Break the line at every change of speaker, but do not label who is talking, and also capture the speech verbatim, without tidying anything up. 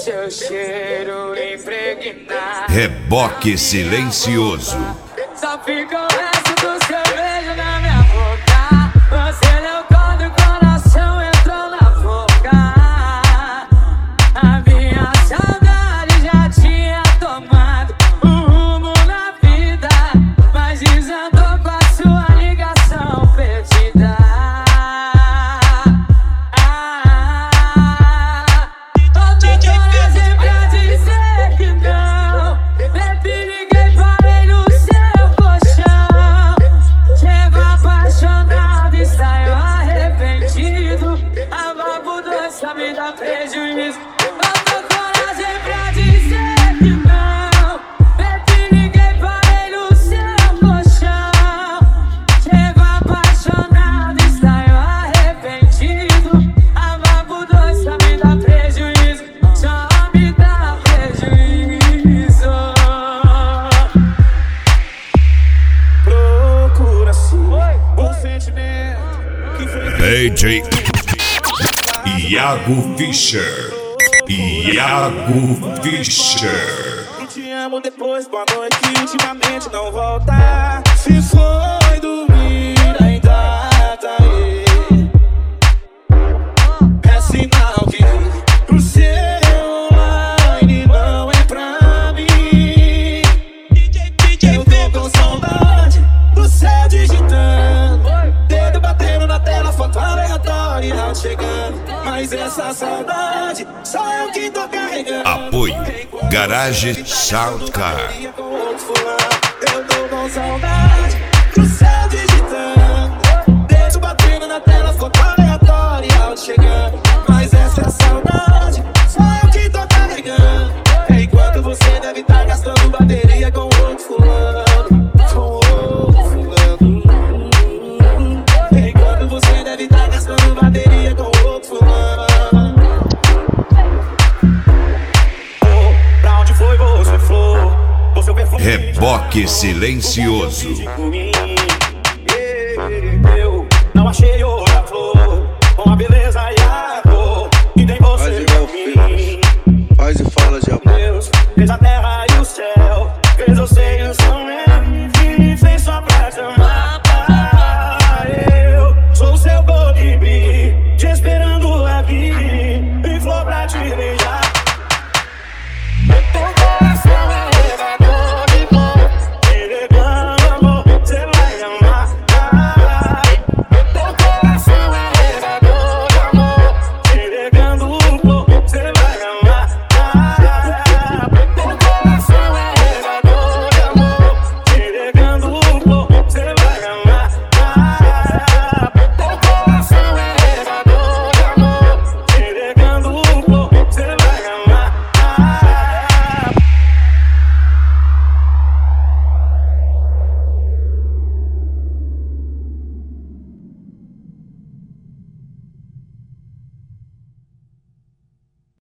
seu cheiro impregnar.
Reboque silencioso.
Só fica o resto do seu beijo na minha boca. Você leu quando o coração entrou na boca. A minha saudade já tinha tomado um rumo na vida, mas desandou com a sua ligação perdida. Só me dá prejuízo. Faltou coragem pra dizer que não. Bebi, liguei, parei no seu colchão. Chego apaixonado e saio arrependido. Amar por dois só me dá prejuízo. Só me dá prejuízo.
Procura-se um sentimento que foi
D J Iago Fischer. Iago Fischer.
Eu te amo depois, boa noite, que ultimamente não volta. Se foi dormir, ainda tá aí. É sinal que o seu online não é pra mim. Eu tô com saudade do céu digitando, dedo batendo na tela, foto aleatória chegando. Mas essa saudade só eu que tô carregando.
Apoio Garage Soundcar.
Eu tô com saudade do céu digitando, dedo batendo na tela, foto aleatória chegando. Mas essa saudade só eu que tô carregando. Enquanto você deve estar gastando bateria com outro fulano, com outro fulano. Enquanto você deve estar gastando bateria com outro fulano. Oh, pra onde foi você for? Você perfume.
Reboque silencioso.
Eu não achei hoje.